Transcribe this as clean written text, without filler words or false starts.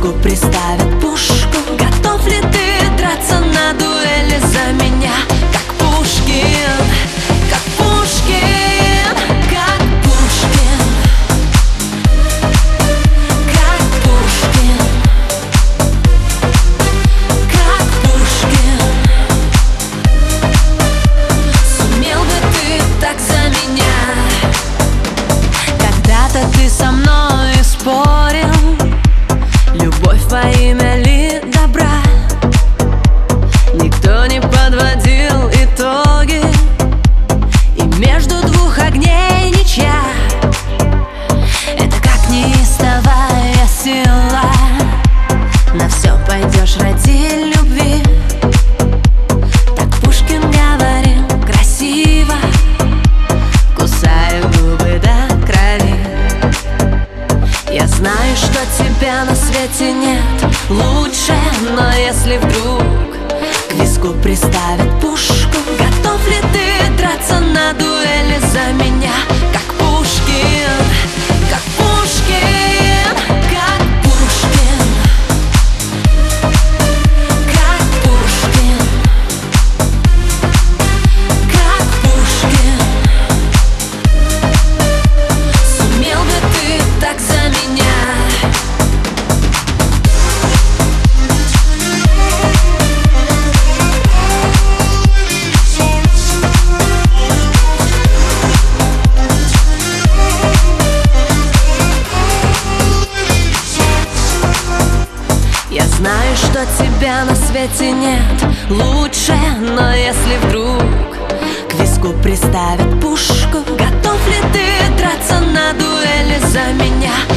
виску приставят пушку. Готов ли ты драться на дуэли за меня? Как Пушкин, как Пушкин, как Пушкин, как Пушкин, как Пушкин. Сумел бы ты так за меня? Когда-то ты со мной спорил, любовь во имя ли добра. Никто не подводил итоги, и между двух огней ничья. Это как неистовая сила, на все пойдешь ради любви. Так Пушкин говорил красиво, кусая губы до крови. Я знаю, что тебя на свете нет лучше, но если вдруг к виску приставят пушку, готов ли ты драться на дуэли за меня? Как Пушкин, как Пушкин, как Пушкин, как Пушкин, как Пушкин. Сумел бы ты так за меня? Я знаю, что тебя на свете нет лучше, но если вдруг к виску приставят пушку, готов ли ты драться на дуэли за меня?